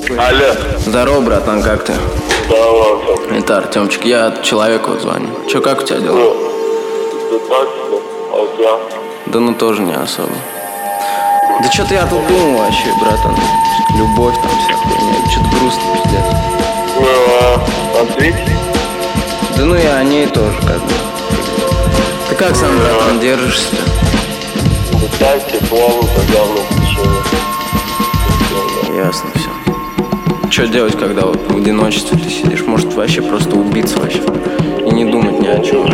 Алло. Здорово, братан, как ты? Здорово. Это Артемчик, я человеку вот звоню. Че, как у тебя дела? Да так себе, а у тебя? Да ну тоже не особо. Да что-то я тут думал вообще, братан. Любовь там вся хуйня, что-то грустно, пиздец. Ну, ответь. Да ну и о ней тоже как бы. Ты как сам, братан, держишься? Да так, тепло, когда в течение. Ясно все. Что делать, когда вот в одиночестве ты сидишь? Может вообще просто убиться вообще и не думать ни о чем.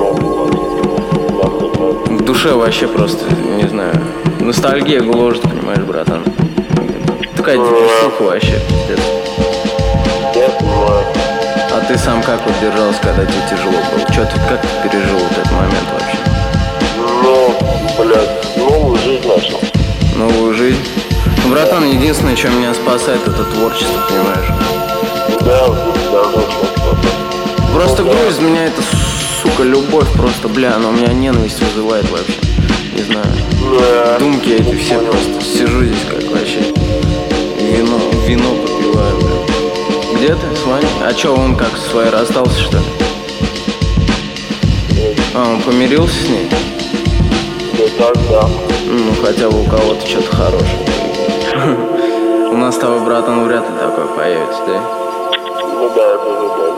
В душе вообще просто, не знаю, ностальгия гложет, понимаешь, братан. Такая депрессуха вообще, пиздец. Я понимаю. А ты сам как вот держался, когда тебе тяжело было? Что ты, как ты пережил вот этот момент вообще? Ну, блядь, новую жизнь начал. Новую жизнь? Ну, братан, единственное, что меня спасает, это творчество, понимаешь? Да, должно что-то. Просто грусть меня это, сука, любовь просто, бля, она у меня ненависть вызывает вообще. Не знаю. Да. Думки эти все просто. Сижу здесь как вообще. Вино попиваю, бля. Где ты с Ваней? А чё, он как, со своей расстался, что ли? А, он помирился с ней? Да так, да. Ну, хотя бы у кого-то что-то хорошее. У нас с тобой, братан, вряд ли такое появится, да? Ну да, это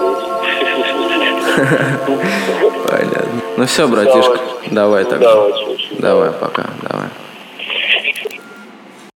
же Понятно. Ну все, братишка, давай тогда. Давай, Давай, пока, давай.